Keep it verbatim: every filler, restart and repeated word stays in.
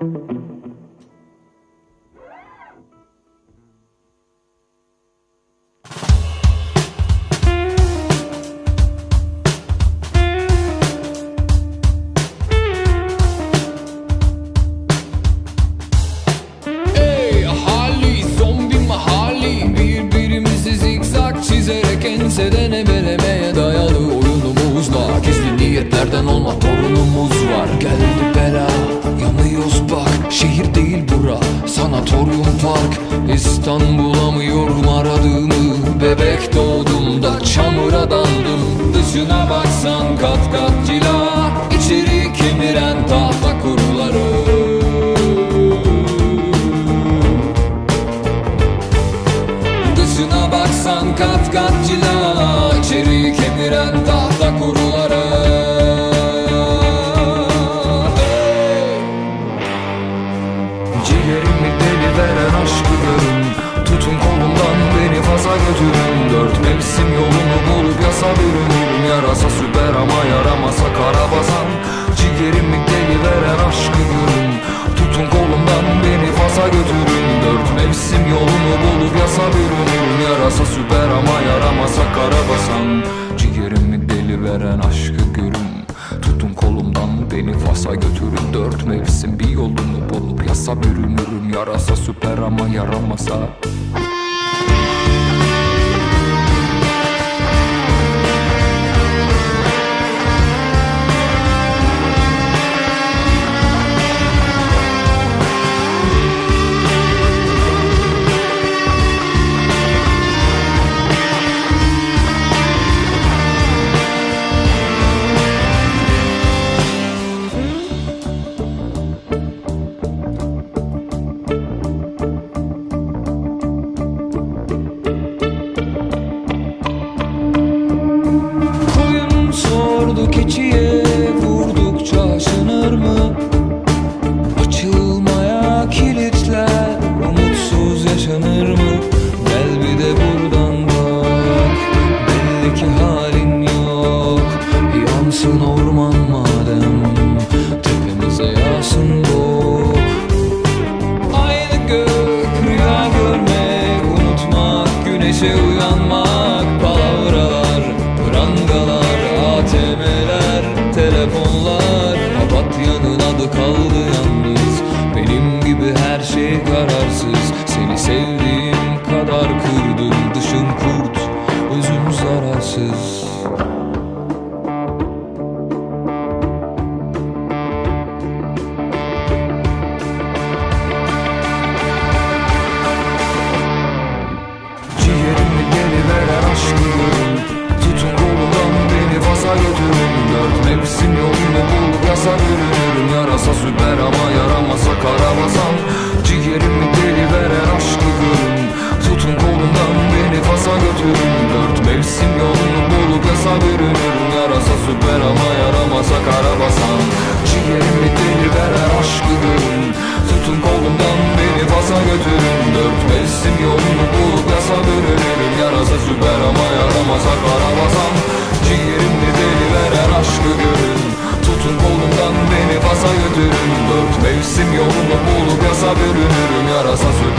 Enseden ebelemeye dayalı oyunumuzla gizli niyetlerden olma torunumuz var. Geldi bela, yanıyoruz bak. Şehir değil bura, sanatoryum park. İstanbul'amıyorum aradığımı. Bebek doğduğumda çamura daldım. Dışına baksan kat kat cila, içeri kemiren tahta kuruları. Dışına baksan kat kat cila, içeri kemiren tahta kuruları. Hey! Ciğerimi deli veren aşkı görün. Tutun kolumdan beni faza götürün. Dört mevsim yolunu bulup yasa bürünürüm. Yarasa süper ama yaramasa kara basan. Ciğerimi deli veren aşkı görün. Tutun kolumdan beni faza götürün. Dört mevsim yolunu bulup yasa bürünürüm. Yarasa süper ama yaramasa kara basan. Ciğerimi deli veren aşkı görün. Tutun kolumdan beni Fas'a götürün. Dört mevsim bir yolunu bulup yasa bürünürüm. Yarasa süper ama yaramasa. Keçiye vurdukça aşınır mı? Açılmaya kilitler, umutsuz yaşanır mı? Gel bir de buradan bak, belli ki halin yok. Yansın orman madem, tepemize yağsın bu. Aynı gök, rüya görmek, unutmak, güneşe uyanmak. Palavralar, prangalar, A T M'ler, telefonlar. Papatya'nın adı kaldı yalnız. Benim gibi her şey kararsız. Seni sevdiğim kadar kırdım. Dışın kurt, özüm zararsız. Ciğerimi deli veren aşkı görün. Tutun kolumdan beni Fas'a götürün. Dört mevsim yolunu bulup yasa bürünürüm. Yarasa süper ama yaramasa kara basan. Ciğerimi deli veren aşkı görün. Tutun kolumdan beni Fas'a götürün. Dört mevsim yolunu bulup yasa bürünürüm. Yarasa süper ama yaramasa kara basan. Ciğerimi deli veren aşkı görün. Tutun kolumdan beni Fas'a götürün. Dört mevsim yolunu bulup yasa bürünürüm. Yarasa süper ama yaramasa kara basan. Ciğerimde deli veren aşkı görün. Tutun kolumdan beni Fas'a götürün. Dört mevsim yolunu bulup yasa bürünürüm. Yarasa süper